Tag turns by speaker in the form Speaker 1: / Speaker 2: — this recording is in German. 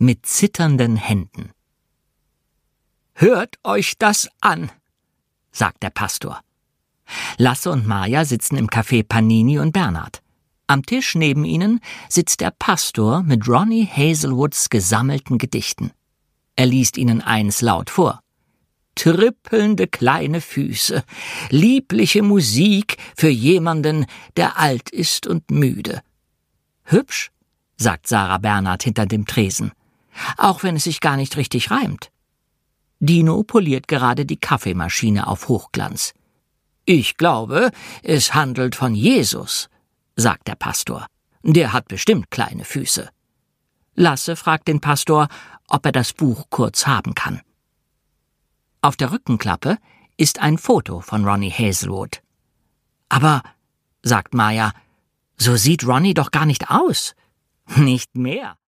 Speaker 1: mit zitternden Händen. »Hört euch das an«, sagt der Pastor. Lasse und Maja sitzen im Café Panini und Bernhard. Am Tisch neben ihnen sitzt der Pastor mit Ronnie Hazelwoods gesammelten Gedichten. Er liest ihnen eins laut vor. »Trippelnde kleine Füße, liebliche Musik für jemanden, der alt ist und müde.« »Hübsch«, sagt Sarah Bernhard hinter dem Tresen, »auch wenn es sich gar nicht richtig reimt.« Dino poliert gerade die Kaffeemaschine auf Hochglanz. »Ich glaube, es handelt von Jesus«, sagt der Pastor. »Der hat bestimmt kleine Füße.« Lasse fragt den Pastor, ob er das Buch kurz haben kann. Auf der Rückenklappe ist ein Foto von Ronnie Hazelwood. »Aber«, sagt Maja, »so sieht Ronnie doch gar nicht aus.« »Nicht mehr«,